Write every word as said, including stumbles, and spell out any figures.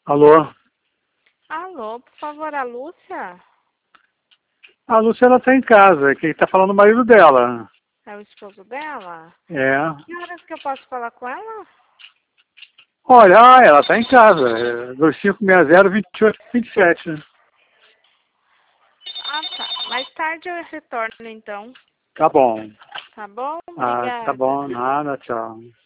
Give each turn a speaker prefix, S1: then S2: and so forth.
S1: Alô?
S2: Alô, por favor, a Lúcia?
S1: A Lúcia, ela tá em casa. Quem tá falando é o marido dela.
S2: É o esposo dela?
S1: É.
S2: Que horas que eu posso falar com ela?
S1: Olha, ah, ela tá em casa. É dois cinco seis zero, dois oito dois sete.
S2: Ah, tá. Mais tarde eu retorno, então.
S1: Tá bom.
S2: Tá bom?
S1: Ah, tá
S2: Obrigada.
S1: bom. Nada, tchau.